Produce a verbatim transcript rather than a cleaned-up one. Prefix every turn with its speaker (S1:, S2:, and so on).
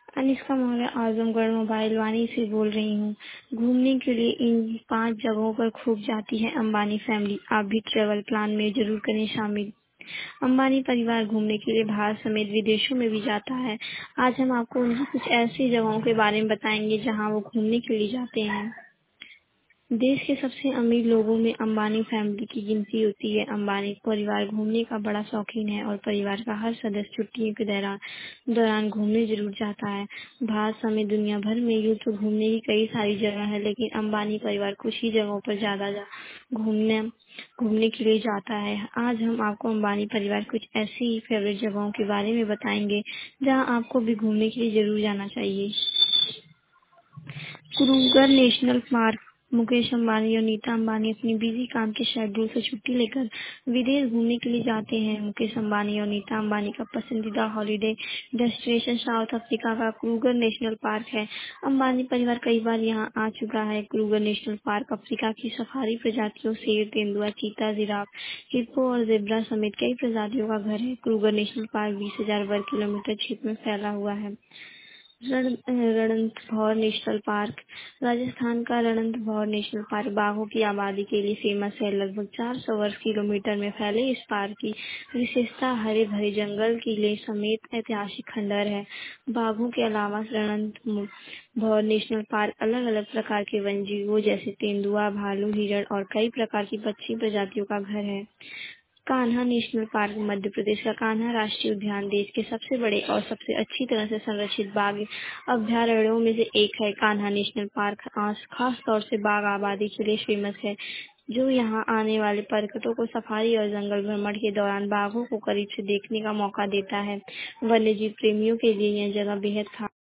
S1: Anishka Maurya Azamgarh mobile Vani से बोल रही हूँ। घूमने के लिए इन पांच जगहों पर खूब जाती है अंबानी फैमिली। आप भी ट्रेवल प्लान में जरूर करें शामिल। अंबानी परिवार घूमने के लिए भारत समेत विदेशों में भी जाता है। आज हम आपको उनकी कुछ ऐसी जगहों के बारे में बताएंगे जहां वो घूमने के लिए जाते हैं। देश के सबसे अमीर लोगों में अंबानी फैमिली की गिनती होती है। अंबानी परिवार घूमने का बड़ा शौकीन है और परिवार का हर सदस्य छुट्टियों के दौरान दौरान घूमने जरूर जाता है। भारत समेत दुनिया भर में यूं तो घूमने की कई सारी जगह है, लेकिन अंबानी परिवार कुछ ही जगहों पर ज्यादा जा, घूमने घूमने के लिए जाता है। आज हम आपको अंबानी परिवार कुछ ऐसी फेवरेट जगहों के बारे में बताएंगे जहां आपको भी घूमने के लिए जरूर जाना चाहिए। Kruger national park. Mukesh Ambani और नीता अंबानी अपनी बिजी काम के शेड्यूल से छुट्टी लेकर विदेश घूमने के लिए जाते हैं। मुकेश अंबानी और नीता अंबानी का पसंदीदा हॉलिडे डेस्टिनेशन साउथ अफ्रीका का क्रूगर नेशनल पार्क है। अंबानी परिवार कई बार यहां आ चुका है। क्रूगर नेशनल पार्क अफ्रीका की सफारी प्रजातियों शेर, तेंदुआ, चीता, जिराफ, हिप्पो और जेब्रा समेत कई प्रजातियों का घर है। क्रूगर नेशनल पार्क बीस हजार वर्ग किलोमीटर क्षेत्र में फैला हुआ है। रण रणथंभौर नेशनल पार्क। राजस्थान का रणथंभौर नेशनल पार्क बाघों की आबादी के लिए फेमस है। लगभग चार सौ वर्ग किलोमीटर में फैले इस पार्क की विशेषता हरे भरे जंगल, किले समेत ऐतिहासिक खंडहर है। बाघों के अलावा रणथंभौर नेशनल पार्क अलग अलग प्रकार के वन्यजीवों जैसे तेंदुआ, भालू, हिरण और कई प्रकार की पक्षी प्रजातियों का घर है। Kanha national park. मध्य प्रदेश का कान्हा राष्ट्रीय उद्यान देश के सबसे बड़े और सबसे अच्छी तरह से संरक्षित बाघ अभयारण्यों में से एक है। कान्हा नेशनल पार्क खास खास तौर से बाघ आबादी के लिए फेमस है, जो यहाँ आने वाले पर्यटकों को सफारी और जंगल भ्रमण के दौरान बाघों को करीब से देखने का मौका देता है। वन्यजीव प्रेमियों के लिए यह जगह बेहद खास